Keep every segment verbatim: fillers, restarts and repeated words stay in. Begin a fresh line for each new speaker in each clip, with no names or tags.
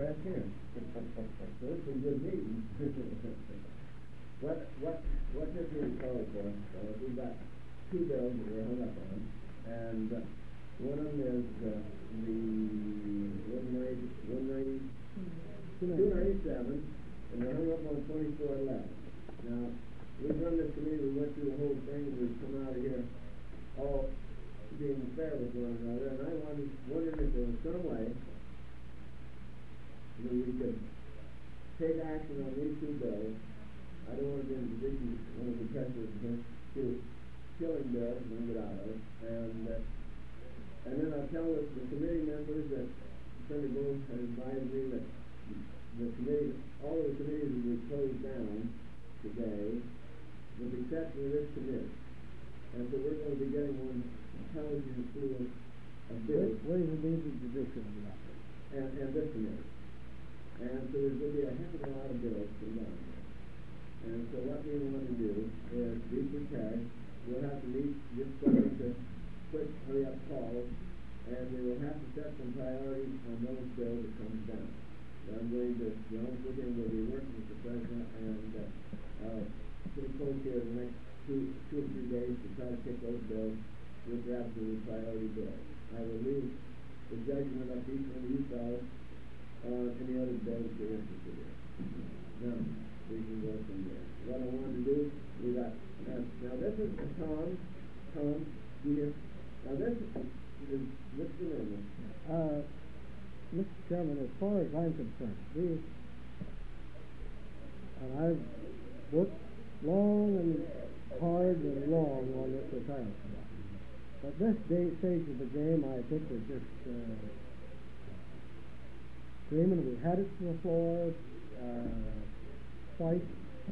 last year. So it's a good meeting. What, what, what this really calls for, uh, we've got two bills that we're hung up on, and uh, one of them is uh, the one ninety, one ninety, two ninety-seven, and we're hung up on twenty-four eleven. Now, we've run this committee, we went through the whole thing, and we've come out of here all being fair with one another, and I wondered, wondered if there was some way that we could take action on these two bills. I don't want to be in a position, one of the pressures to killing bills and get out of it, and uh, and then I'll tell the, the committee members that Senator Bowles has advised me that the committee, all of the committees will be closed down today, with the exception of this committee. And so we're going to be getting one intelligence through a bill.
Ways and Means and Judiciary.
And, and this committee. And so there's going to be a heck of a lot of bills to down there. And so what we want to do is be prepared. We'll have to meet this summer to quick hurry up calls, and we will have to set some priorities on those bills that comes down. So I'm going to, to be honest with you, we'll be working with the President and uh, uh, pretty close here in the next two, two or three days to try to pick those bills which are absolutely priority bills. I will leave the judgment of each one of you fellows on any other bills you're interested in. Now, we can go from there. What I wanted to do, we got, uh, now this is Tom, Tom, Peter. Now this is Mister Lindman.
Uh, Mister Chairman, as far as I'm concerned, we, and I've worked long and hard and long on this retirement law. But this day stage of the game, I think we're just uh, dreaming. We had it to the floor uh, twice.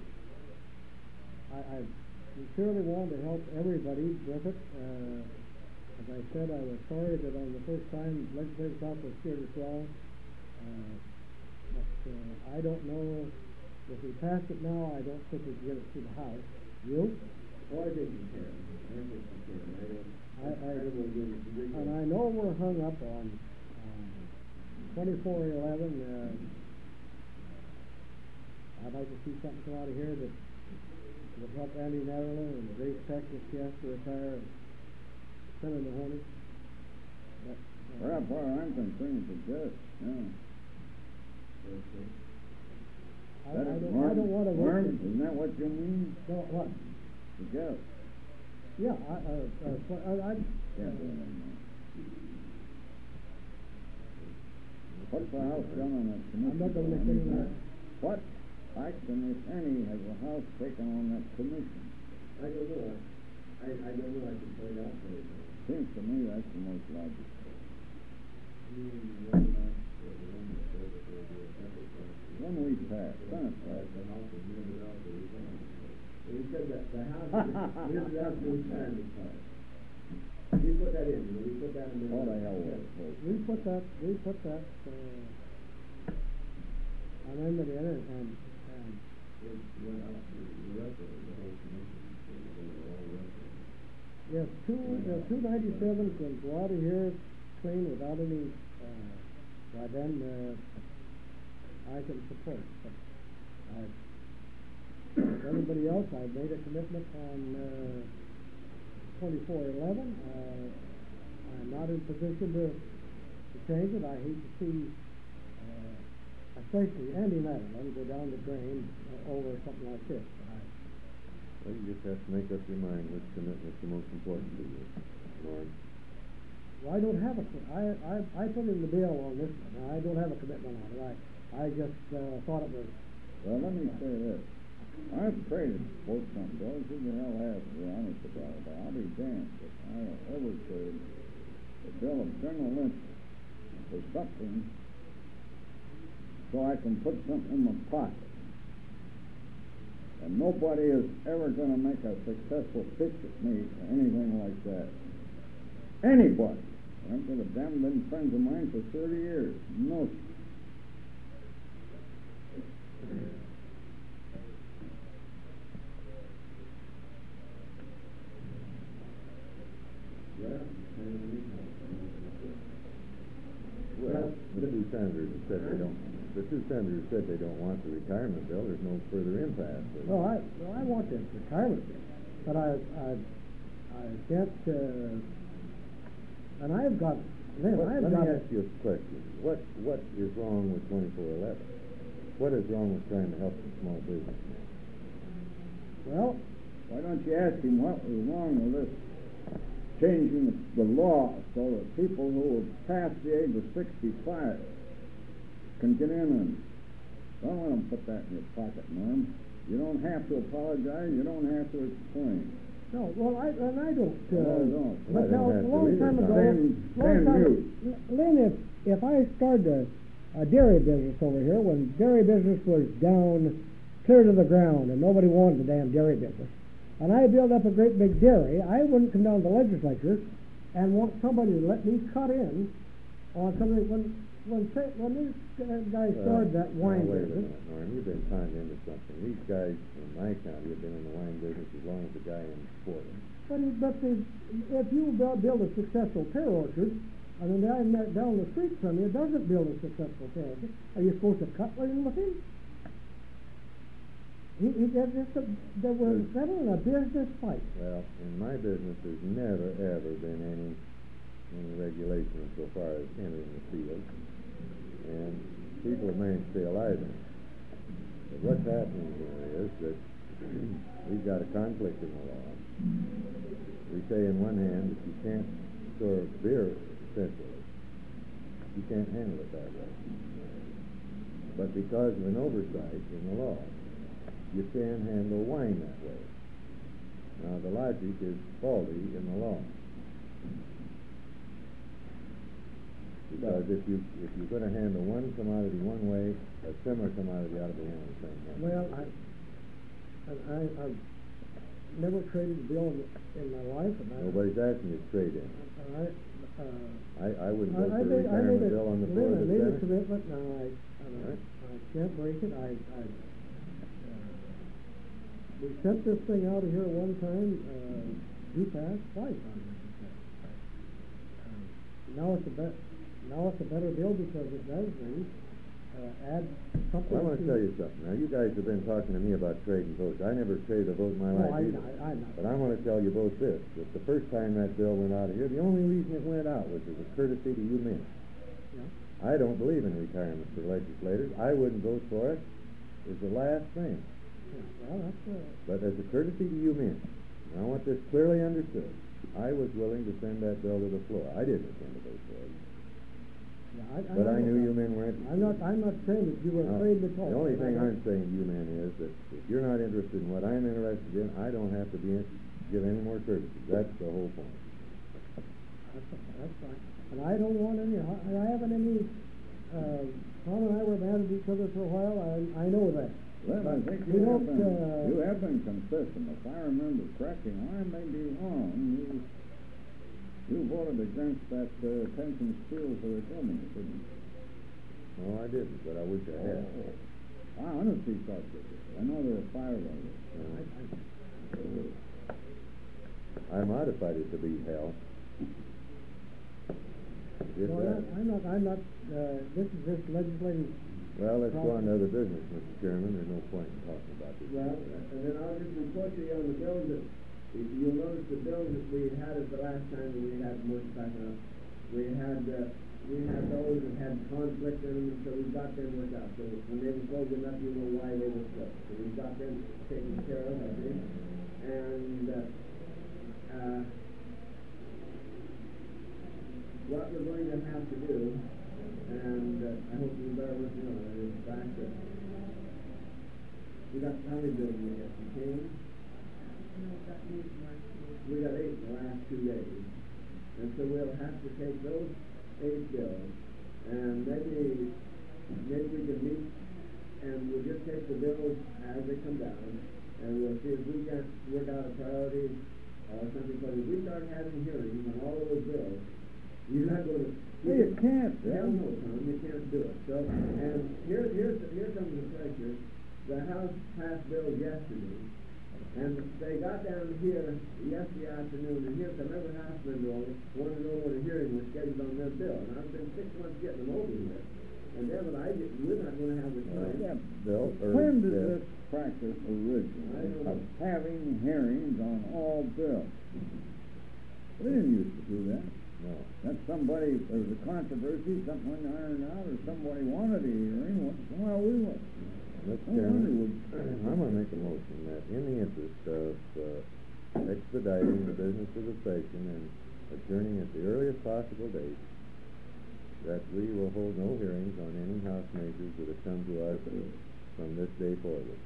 I, I sincerely wanted to help everybody with it. Uh, as I said, I was sorry that on the first time legislative talk was steered us wrong. Uh, but uh, I don't know if we pass it now. I don't think we can get it through the House. You?
Oh, I think you can. I think you can. I don't.
I, I,
I will give you the
and I know we're hung up on um, twenty-four eleven. Uh, I'd like to see something come out of here that would help Andy Netherland and the race tech if she has to retire and send in the Hornets. But, uh,
Well, as far as I'm concerned, it's just, yeah.
I, I, don't, I don't want to
worm,
work.
isn't that what you mean?
No, what?
Suggest.
Yeah, I, uh, uh, I, I,
Yeah.
uh,
What's the House done on that commission?
I'm not going to make any more.
What action, if any, has the House taken on that commission?
I don't know. I, I don't know. I can find out for you.
Seems to me that's the most logical. When we pass, Senate pass.
He said that the House is this is absolute retirement part. We put that in. We put that in.
What the hell was it?
we put that, we put that, uh, amendment in it, and, and
It went out to the rest of it, the whole commission. All the rest of it.
yes, two, uh, two ninety-seven can go out of here clean without any, uh, well then, uh, I can support it, but I, like everybody else, I made a commitment on, uh, twenty-four eleven. Uh, I'm not in position to, to change it. I hate to see, uh, especially Andy Netherland go down the drain uh, over something like this. I,
Well, you just have to make up your mind which commitment's the most important to you, Lord.
well, I don't have a, I, I, I put in the bill on this one. I don't have a commitment on it. I, I just uh, thought it was.
Well, let me say this. I've traded both some bills. Who the hell has, to be honest about it? I'll be damned if I ever trade the bill of general interest for something so I can put something in my pocket. And nobody is ever going to make a successful pitch at me or anything like that. Anybody. I've got a damn been friends of mine for thirty years. No.
Well, the two senators have said they don't the two senators said they don't want the retirement bill, there's no further impasse. is
Well,
there?
I, well, I want this retirement bill, but I, I, I can't, uh, and I've got, Lynn,
What-
I've
Let
got.
me ask you a question. What, what is wrong with twenty-four eleven? What is wrong with trying to help the small businessmen?
Well,
Why don't you ask him what was wrong with this changing the law so that people who have passed the age of sixty-five can get in and don't let them put that in your pocket, Norm. You don't have to apologize. You don't have to explain.
no, well, I, and I don't, uh.
No, I don't.
But
I don't
now,
have
a
to
long
either,
time
Tom.
ago,
Stand-
long
stand
time,
mute.
L- Lynn, if, if I started a, a dairy business over here, when dairy business was down clear to the ground and nobody wanted the damn dairy business, and I built up a great big dairy, I wouldn't come down to the legislature and want somebody to let me cut in on something, when, when, say- when this uh, guy started that
Well,
wine
now, wait a
business.
minute, Norm, you've been conned into something. These guys in my county have been in the wine business as long as the guy in Portland.
But, it- but the, if you build, build a successful pear orchard, I mean, the guy ne- down the street from you doesn't build a successful pear orchard, are you supposed to cut in with him? He, he, there's just a, there was
There's-
settling a business fight.
Well, in my business, there's never, ever been any, any regulation so far as entering the field. And people have managed to stay alive in it. But what's happening here is that we've got a conflict in the law. We say in one hand that you can't store beer centrally. You can't handle it that way. But because of an oversight in the law, you can handle wine that way. Now, the logic is faulty in the law. Because if you, if you're gonna handle one commodity one way, a similar commodity ought to be handled the same way.
Well, I, and I, I've never traded a bill in, in my life, and I.
Nobody's asking you to trade in.
I, uh.
I, I wouldn't
I-
vote
I
for the
made- I made
retirement
a-
bill on the floor
Lynn,
of the
I made a
Senate.
commitment, now I, I,
Right.
I can't break it, I, I, uh, we sent this thing out of here one time, uh, due fast, twice on it. Um, Now it's a bet, now it's a better bill because it does things, uh, add something.
Well, I wanna
to-
tell you something. Now, you guys have been talking to me about trading votes. I never traded a vote in my
No,
life
I,
either.
I, I'm not.
But I wanna tell you both this, that the first time that bill went out of here, the only reason it went out was as a courtesy to you men.
Yeah.
I don't believe in retirement for legislators. I wouldn't vote for it. It's the last thing.
Yeah, well, that's, uh,
But as a courtesy to you men, and I want this clearly understood, I was willing to send that bill to the floor. I didn't intend to vote for it.
yeah, I, I.
But I
know
knew
that.
you men weren't.
I'm not, I'm not saying that you were
Now,
afraid to talk.
The only
but I
thing
don't-
I'm saying to you men is that if you're not interested in what I'm interested in, I don't have to be in, give any more courtesy. That's the whole point.
That's, that's fine. And I don't want any, I I haven't any, uh, Tom and I were mad at each other for a while, I, I know that.
Well, I
But
think
we
you have
don't,
been,
uh,
you have been consistent. If I remember correctly, and I may be wrong, you, you voted against that uh, pension steel for the government, didn't you?
No, I didn't, but I wish I had.
Oh, I honestly thought you did. I know there were five of you.
I, I,
I modified it to be hell. Did
no,
that.
I- I'm not, I'm not, uh, this is just legislative,
Well, let's go on to other business, Mister Chairman. There's no point in talking about this.
Well, and then I'll just report to you on the bills that, if you'll notice the bills that we had at the last time that we had motorcycle up, we had, uh, we had those that had conflict in them, so we got them worked out. So when they were closing up, you know why they were closed. So we got them taken care of, I think. And, uh, uh, what we're going to have to do, and uh, I hope you bear with me on it, is the fact that we got, how many bills we got? Fifteen? We got eight in the last two days. And so we'll have to take those eight bills, and maybe, maybe we can meet, and we'll just take the bills as they come down, and we'll see if we can work out a priority or something, but if we start having hearings on all those bills, you're not going to.
Well, you can't,
Hell
Bill.
no, Tom, you can't do it. So, and here, here's, here comes the pressure. The House passed bills yesterday, and they got down here yesterday afternoon, and here some other House member wanted to know when a hearing was scheduled on their bill. And I've been six months getting them over here. and then, but I, didn't- we're not gonna have the time.
Yeah,
Bill, or
when did
Bill?
this practice origin
I don't
of
know.
having hearings on all bills? We didn't used to do that.
No.
That somebody, there was a controversy, something went ironed out, or somebody wanted a hearing, once in a while we went.
Mister
I wonder
Chairman,
would-
I'm gonna make a motion that in the interest of, uh, expediting the business of the session and adjourning at the earliest possible date, that we will hold no hearings on any house measures that have come to us from this day forward.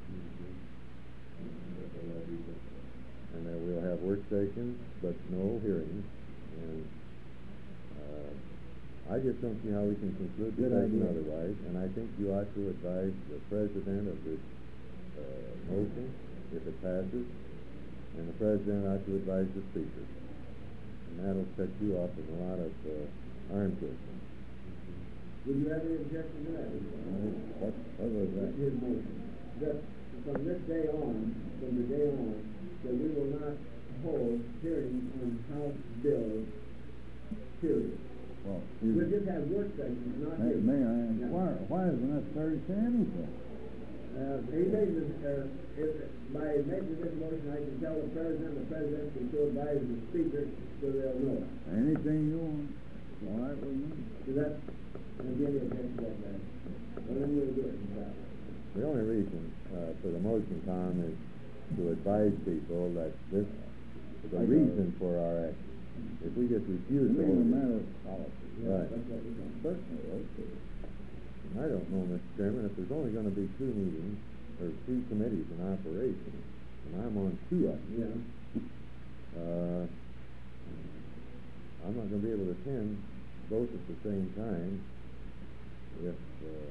And that we'll have work sessions, but no hearings, and, uh, I just don't see how we can conclude the
Good
session
idea.
otherwise, and I think you ought to advise the president of this, uh, motion, if it passes, and the president ought to advise the speaker. And that'll set you off with a lot of, uh, arm twisting.
Would you have any objection to that?
What, what was that?
His motion, that from this day on, from the day on, that we will not hold hearings on House bills, period.
Well,
We'll
is,
just have work sessions, not
may,
hearings.
may I
Yeah.
inquire, why is it necessary to say anything?
Uh, he made the, uh, if, by making this motion, I can tell the president, the president can so advise the speaker, so they'll know.
Anything you want, all right with me?
So that, there'll be any objection to that. Well, then we'll do it in that way.
The only reason, uh, for the motion, Tom, is to advise people that this, the
I got
reason
it.
for our action. If we just
You
refuse to
mean
hold
a
it-
matter of policy?
Right.
That's what we're doing.
Certainly, okay.
I don't know, Mister Chairman, if there's only gonna be two meetings, or three committees in operation, and I'm on two of them,
Yeah.
uh, I'm not gonna be able to attend both at the same time if, uh,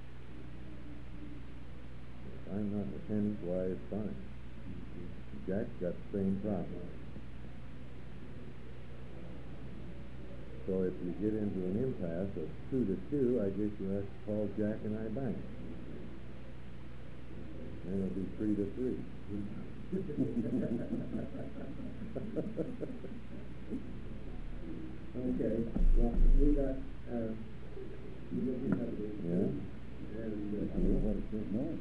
if I'm not attending, why, it's fine. Jack's got the same problem. So if you get into an impasse of two to two, I guess you have to call Jack and I back. Then it'll be three to three.
Okay, well, we got, uh, we got this up there.
Yeah?
And,
I don't know
uh,
what it is, no.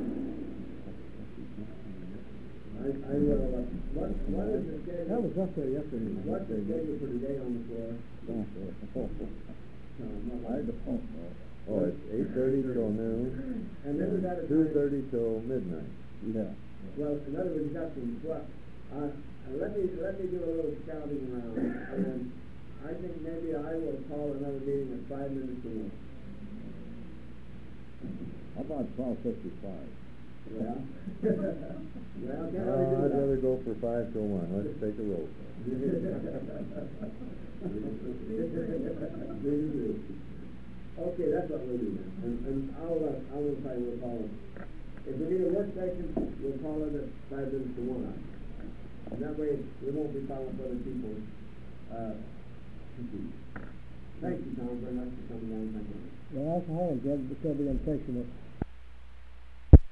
I, I will, uh, what, what is the schedule?
That was up there yesterday.
What's the schedule for today on the floor?
Don't say it.
Tom, what-
I don't know.
Oh, it's eight thirty till noon,
And then we got a
two
time-
thirty till midnight.
Yeah.
Well, in other words, you got some, well, uh, uh, let me, let me do a little scouting around, and I think maybe I will call another meeting at five minutes to one.
How about twelve fifty-five?
Well, well, can't
Uh,
really do
I'd
that.
rather go for five till one, let's take a roll.
Okay, that's what we'll do then, and, and I'll, uh, I will try, we'll call it, if we need a work session, we'll call it at five minutes to one. And that way, we won't be calling for other people, uh, confused. Thank you, Tom, very much for coming down, thank you.
The alcohol and drug distributing section